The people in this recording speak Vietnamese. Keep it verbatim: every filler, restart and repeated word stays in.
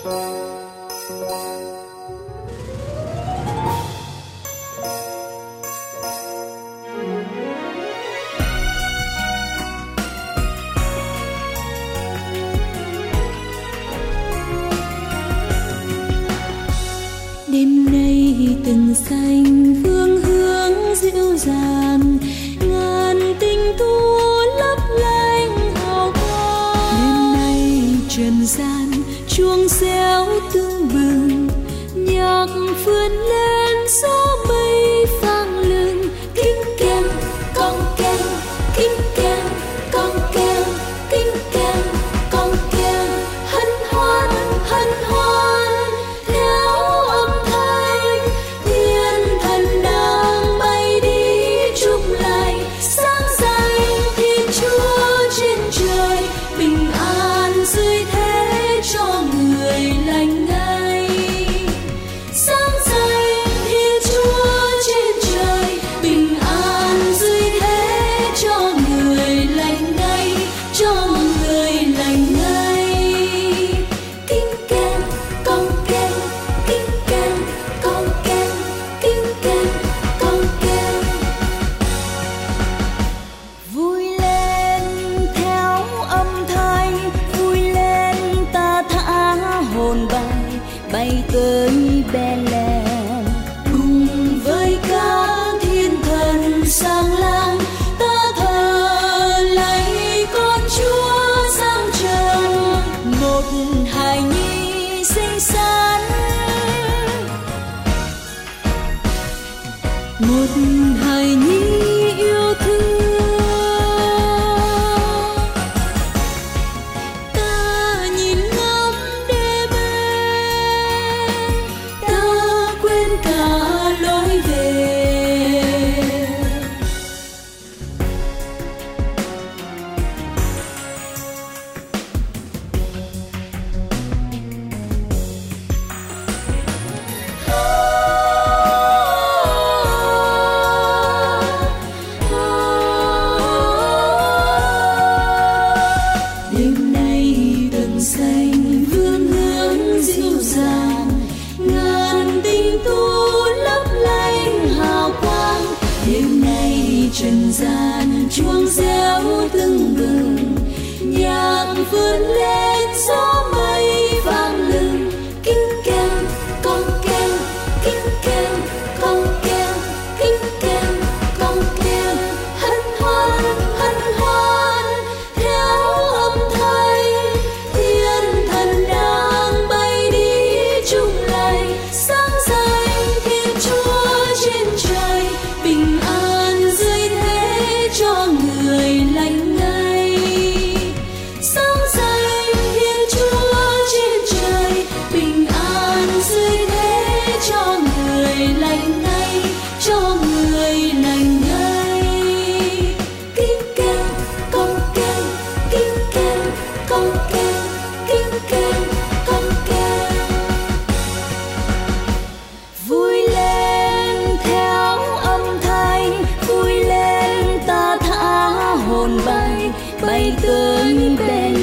Đêm nay từng xanh phương hướng dịu dàng, ngàn tinh tú lấp lánh hào quang. Đêm nay trần gian chuông réo tưng bừng, nhạc vươn lên gió mây vang lừng. Kinh keng cong keng, kinh keng cong keng, kinh keng cong keng, hân hoan hân hoan theo âm thanh. Thiên thần đang bay đi chúc lại sáng danh Thiên Chúa trên trời, bình an dưới thế cho người lành ngay. Sáng danh Thiên Chúa trên trời, bình an dưới thế cho người lành ngay, cho người lành ngay. Kinh keng cong keng, kinh keng cong keng, kinh keng cong keng. Vui lên theo âm thanh, vui lên ta thả hồn bay, bay tới Bethlehem. Cùng với các thiên thần sang lang, ta thờ lạy con Chúa sang trần. Một hài nhi xinh xắn, một hài nhi yêu thương. Ta nhìn ngắm đêm ấy, ta quên cả lối về. Đêm nay từng xanh vương hướng dịu dàng, ngàn tinh tú lấp lánh hào quang. Đêm nay trần gian chuông réo tưng bừng, nhạc vươn lên gió mây vang lừng. Kinh keng cong keng, kinh keng cong keng, kinh keng cong keng, hân hoan hân hoan theo âm thanh. Thiên thần đang bay đi chung lại sáng danh Thiên Chúa trên trời, bình an dưới thế cho người lành ngay. Sáng danh Thiên Chúa trên trời, bình an dưới thế cho người lành ngay, cho người lành ngay. Kinh keng cong keng, kinh keng cong keng, kinh keng cong keng. Vui lên theo âm thanh, vui lên ta thả hồn bay, bay tới bên